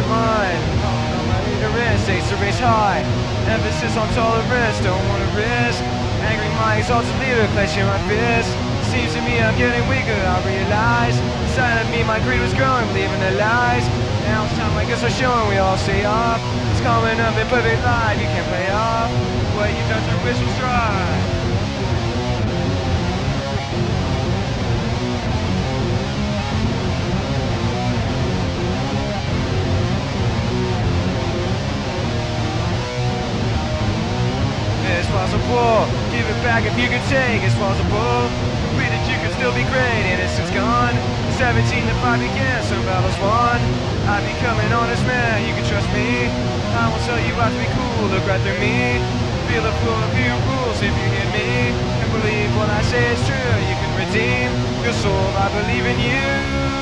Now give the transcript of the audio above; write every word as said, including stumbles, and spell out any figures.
of mine. On my ignorance, states to raise high. Emphasis on tolerance, don't wanna risk. Angry my exalted leader, clenching my fist. Seems to me I'm getting weaker, I realize. Inside of me my greed was growing, believing the lies. Now it's time I guess we're showing, we all stay off. It's coming up in perfect life, you can't play off what you've done through wishful strive. It's possible, give it back if you can take. It's possible, believe that you can still be great. Innocence gone, seventeen to five began, some battles won. I'm becoming an honest man, you can trust me. I won't tell you how to be cool, look right through me. Feel the flow of your rules if you hear me. And believe what I say is true, you can redeem your soul, I believe in you.